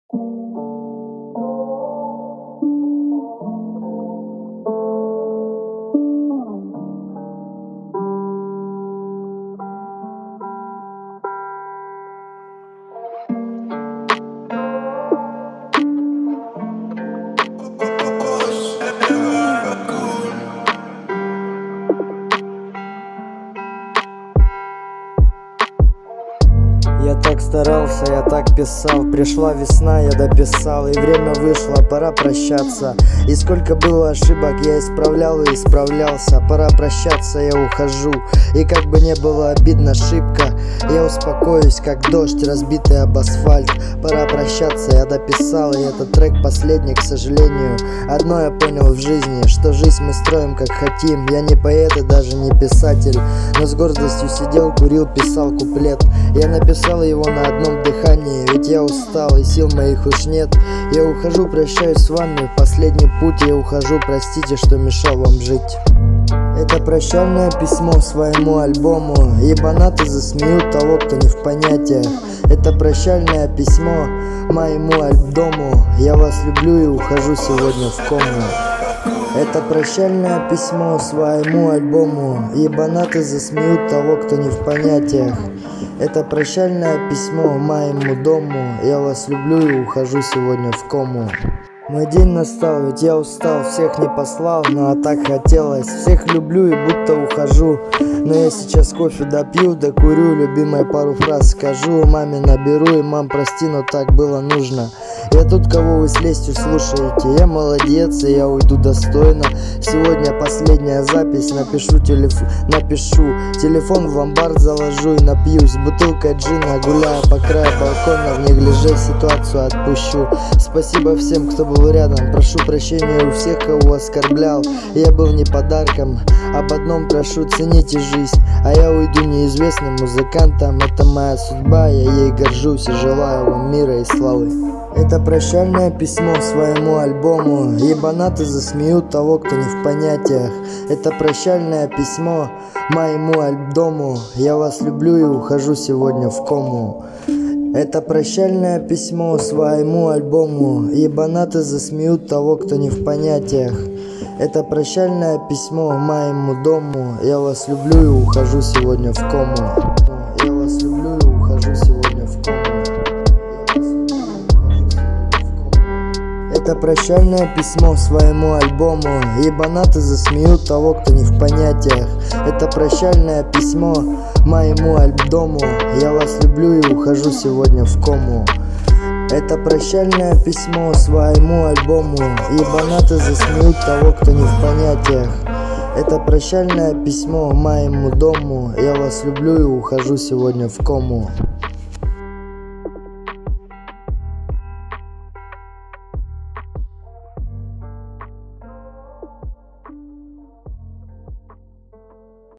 Я так старался, я так писал. Пришла весна, я дописал. И время вышло, пора прощаться. И сколько было ошибок, я исправлял и исправлялся. Пора прощаться, я ухожу. И как бы не было обидно, шибко, я успокоюсь, как дождь, разбитый об асфальт. Пора прощаться, я дописал. И этот трек последний, к сожалению. Одно я понял в жизни, что жизнь мы строим как хотим. Я не поэт и даже не писатель, но с гордостью сидел, курил, писал куплет. Я написал его на одном дыхании, ведь я устал и сил моих уж нет. Я ухожу, прощаюсь с вами, в последний путь я ухожу, простите, что мешал вам жить. Это прощальное письмо своему альбому. Ебанаты засмеют того, кто не в понятиях. Это прощальное письмо моему альбому. Я вас люблю и ухожу сегодня в кому. Это прощальное письмо своему альбому. Ебанаты засмеют того, кто не в понятиях. Это прощальное письмо моему дому. Я вас люблю и ухожу сегодня в кому. Мой день настал, ведь я устал, всех не послал, но так хотелось. Всех люблю и будто ухожу, но я сейчас кофе допью, докурю, любимой пару фраз скажу. Маме наберу и: мам, прости, но так было нужно. Я тут, кого вы с лестью слушаете, я молодец и я уйду достойно. Сегодня последняя запись, напишу телефон в ломбард заложу и напьюсь бутылкой джина, гуляя по краю балкона, в неглиже ситуацию отпущу. Спасибо всем, кто был рядом, прошу прощения у всех, кого оскорблял. Я был не подарком, об одном прошу: цените жизнь. А я уйду неизвестным музыкантом, это моя судьба, я ей горжусь и желаю вам мира и славы. Это прощальное письмо своему альбому. Ебанаты засмеют того, кто не в понятиях. Это прощальное письмо моему альбому. Я вас люблю и ухожу сегодня в кому. Это прощальное письмо своему альбому. Ебанаты засмеют того, кто не в понятиях. Это прощальное письмо моему дому. Я вас люблю и ухожу сегодня в кому. Я вас люблю и ухожу сегодня в кому. Это прощальное письмо своему альбому. Ебанаты засмеют того, кто не в понятиях. Это прощальное письмо моему альбому. Я вас люблю и ухожу сегодня в кому. Это прощальное письмо своему альбому. Ебанаты засмеют того, кто не в понятиях. Это прощальное письмо моему дому. Я вас люблю и ухожу сегодня в кому.